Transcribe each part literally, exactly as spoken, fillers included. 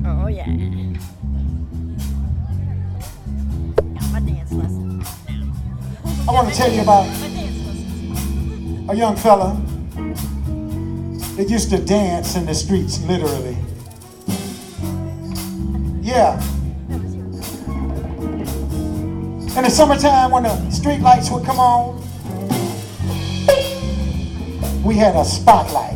Oh yeah. Got my dance lesson now. I want to tell you about My dance lessons. a young fella that used to dance in the streets, literally. Yeah. In the summertime, when the street lights would come on, we had a spotlight.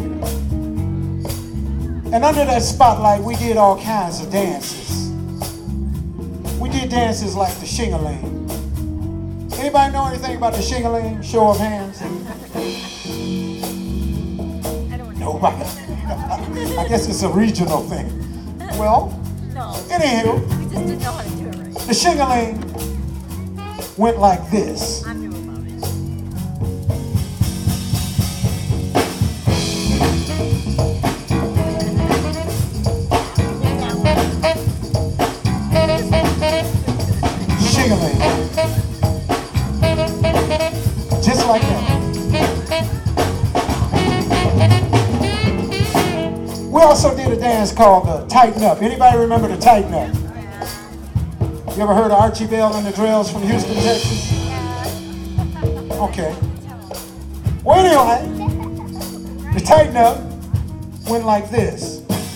And under that spotlight, we did all kinds of dances. We did dances like the shing-a-ling. Anybody know anything about the shing-a-ling? Show of hands. I don't know. Nobody. I guess it's a regional thing. Well, No. anywho, We just didn't know how to do it right. the shing-a-ling went like this. I knew about it. Shing-a-ling. Just like that. We also did a dance called the Tighten Up. Anybody remember the Tighten Up? You ever heard of Archie Bell and the Drills from Houston, Texas? Okay. Well, anyway, the Tighten Up went like this.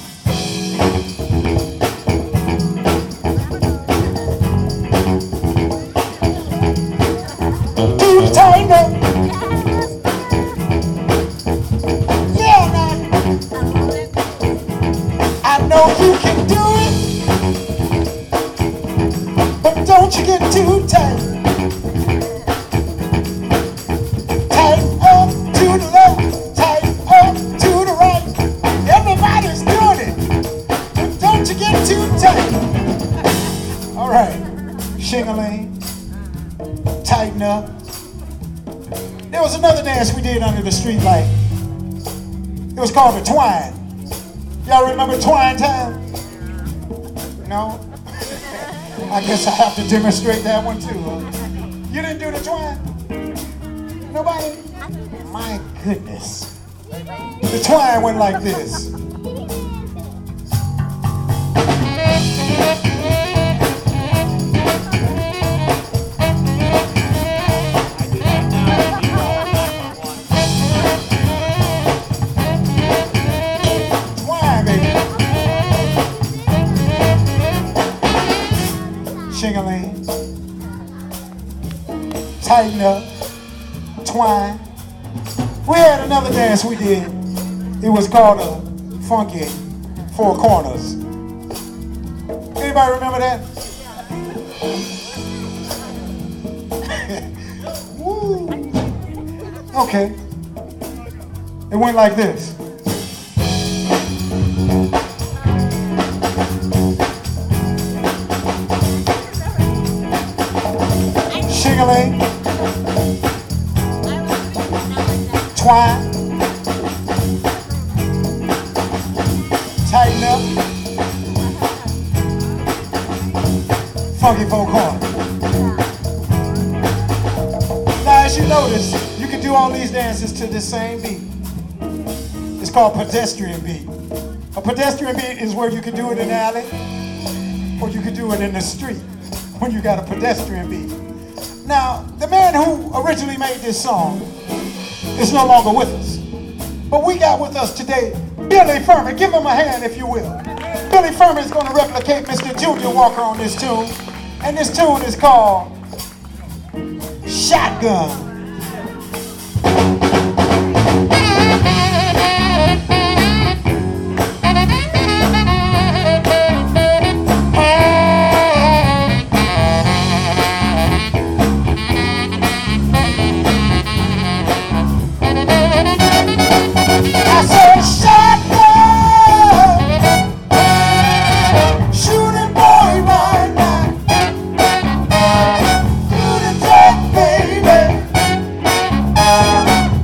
Do the Tighten Up. Yeah, man. I know you can do it, but don't you get too tight. Tighten up to the left, tighten up to the right. Everybody's doing it, but don't you get too tight. All right, shing-a-ling, tighten up. There was another dance we did under the street light. It was called the twine. Y'all remember twine time? No? I guess I have to demonstrate that one too. Huh? You didn't do the twine? Nobody? My goodness. The twine went like this. Twine, baby. Shing-a-ling. Tighten up. Twine. We had another dance we did. It was called a funky four corners. Anybody remember that? Woo. Okay. It went like this. Shing-a-ling. Twine. Tighten up. Funky four corners. Now, as you notice, you can do all these dances to the same beat. It's called pedestrian beat. A pedestrian beat is where you can do it in the alley, or you can do it in the street when you got a pedestrian beat. Now, the man who originally made this song is no longer with us. But we got with us today Billy Furman. Give him a hand if you will. Billy Furman is going to replicate Mister Junior Walker on this tune. And this tune is called Shotgun. I said shotgun, shooting boy right now. Do the death, baby.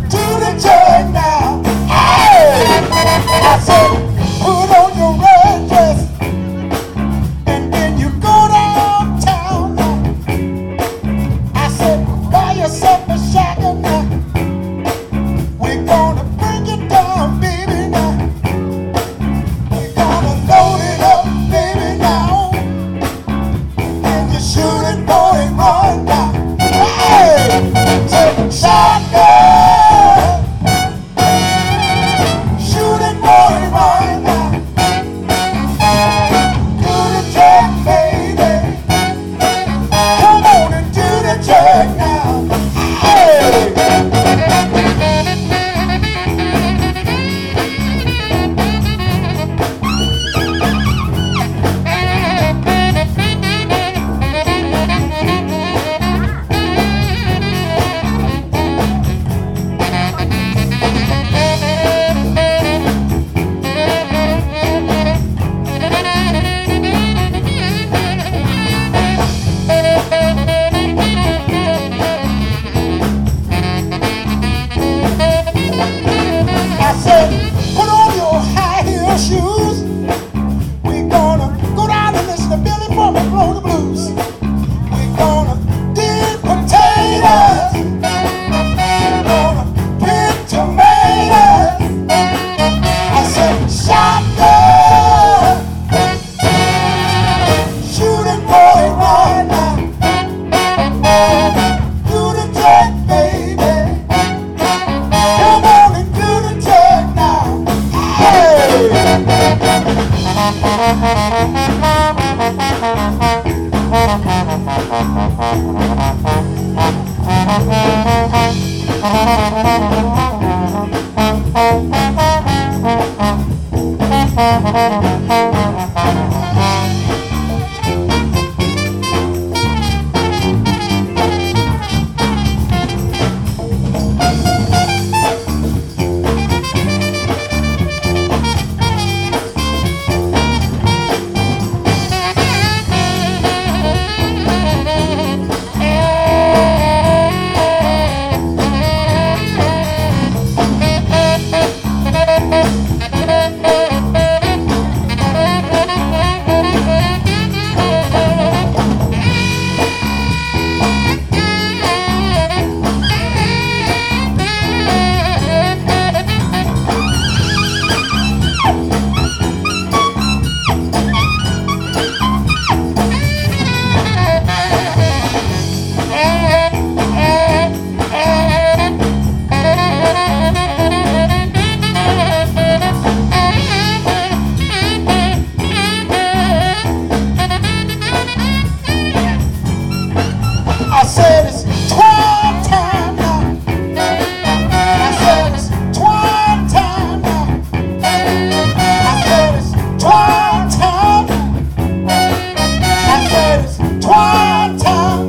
I said it's twine time now. I said it's twine time now. I said it's twine time now. I said it's twine time.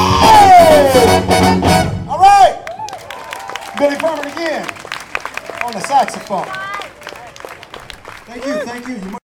Hey! All right. Billy Furman again on the saxophone. Thank you, thank you. You